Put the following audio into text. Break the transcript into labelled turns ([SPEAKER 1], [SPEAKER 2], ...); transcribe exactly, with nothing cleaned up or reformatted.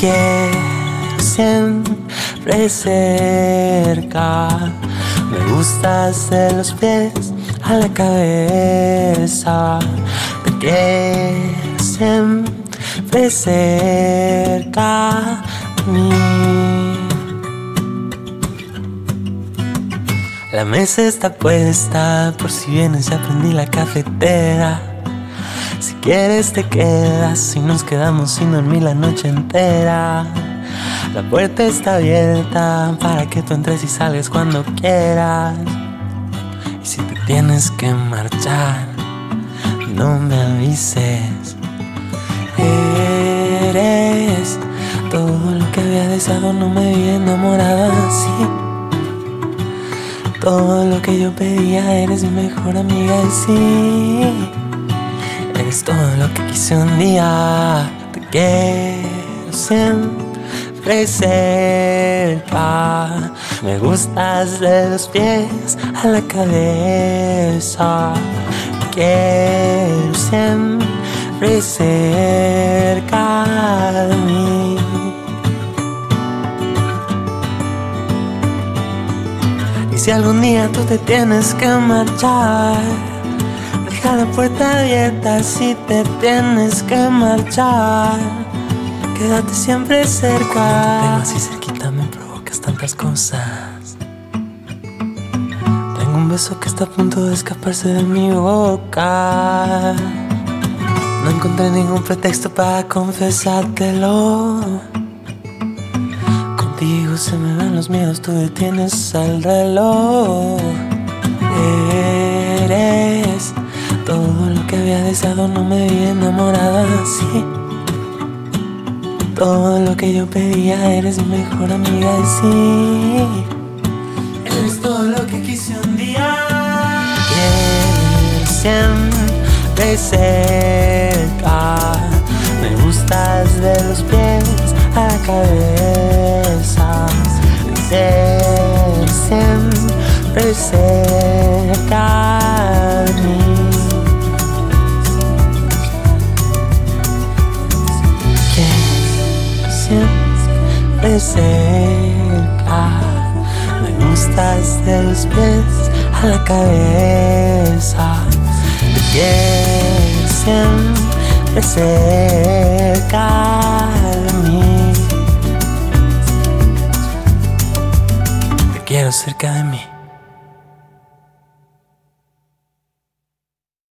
[SPEAKER 1] quiero siempre cerca. Me gustas de los pies a la cabeza. Te quiero siempre cerca de mí. La mesa está puesta por si vienes, ya prendí la cafetera. Si quieres te quedas y nos quedamos sin dormir la noche entera. La puerta está abierta para que tú entres y salgas cuando quieras. Y si te tienes que marchar, no me avises. Eres todo lo que había deseado, no me vi enamorada así. Todo lo que yo pedía, eres mi mejor amiga y sí. Eres todo lo que quise un día. Te quiero siempre cerca. Me gustas de los pies a la cabeza. Te quiero siempre cerca de mí. Y si algún día tú te tienes que marchar, deja la puerta abierta. Si te tienes que marchar, quédate siempre cerca. Tengo así cerquita, me provocas tantas cosas. Tengo un beso que está a punto de escaparse de mi boca. No encontré ningún pretexto para confesártelo. Contigo se me van los miedos, tú detienes al reloj. Eres todo lo que había deseado, no me vi enamorada así. Todo lo que yo pedía, eres mi mejor amiga y sí. Eres todo lo que quise un día. Quiero siempre cerca. Me gustas de los pies a la cabeza. Quiero siempre cerca de mí. Siempre cerca. Me gustas de los pies a la cabeza. Te quiero siempre cerca de mí. Te quiero cerca de mí.